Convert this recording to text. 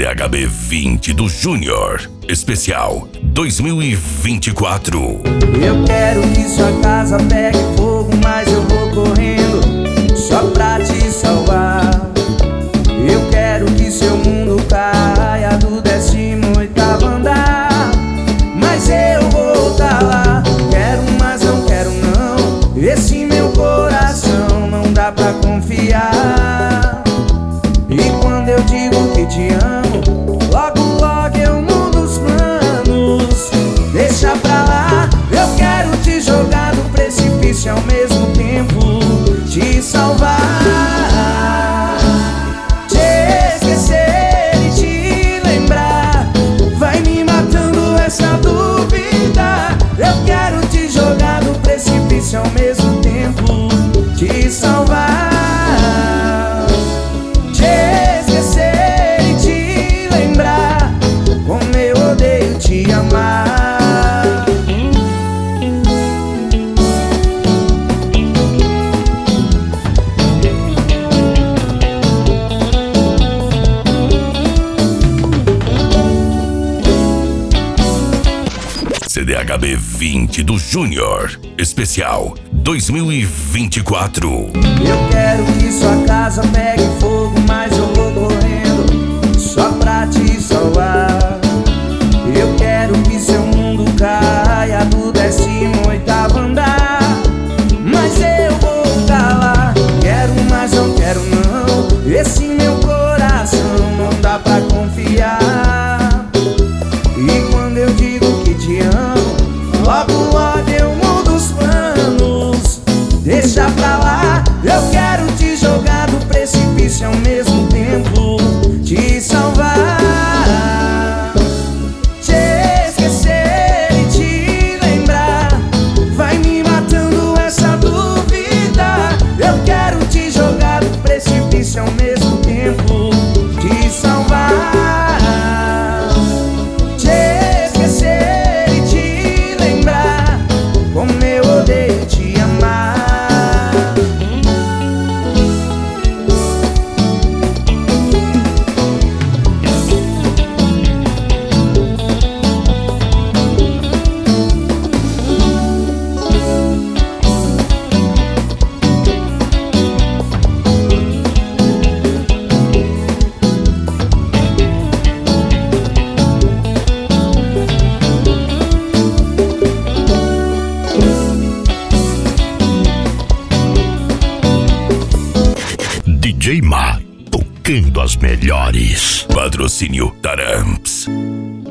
CDHB 20 do Júnior, especial 2024. Eu quero que sua casa pegue fogo, mas eu vou correndo só pra te salvar. Eu quero que seu mundo caia do 18º andar, mas eu vou tá lá. Quero, mas não quero não, esse meu coração não dá pra confiar. E quando eu digo que te amo, logo logo eu mudo os planos. Deixa pra lá, eu quero te jogar do precipício e ao mesmo tempo te salvar. Te esquecer e te lembrar vai me matando essa dúvida. Eu quero te jogar do precipício e ao mesmo tempo te salvar. Te amar. CDHB 20 do Júnior, especial 2024. Eu quero que sua casa pegue fogo, mas eu vou correndo só pra te salvar. Eu quero que seu mundo caia do 18º andar, mas eu vou tá lá. Quero, mas não quero não, esse meu coração não dá pra confiar. E quando eu digo que te amo, logo logo eu mudo os planos. Deixa pra lá, eu quero te jogar do precipício e ao mesmo tempo te salvar. Ao mesmo tempo te salvar. Te esquecer e te lembrar como eu odeio te amar. DJ Ma, tocando as melhores. Patrocínio Taramps.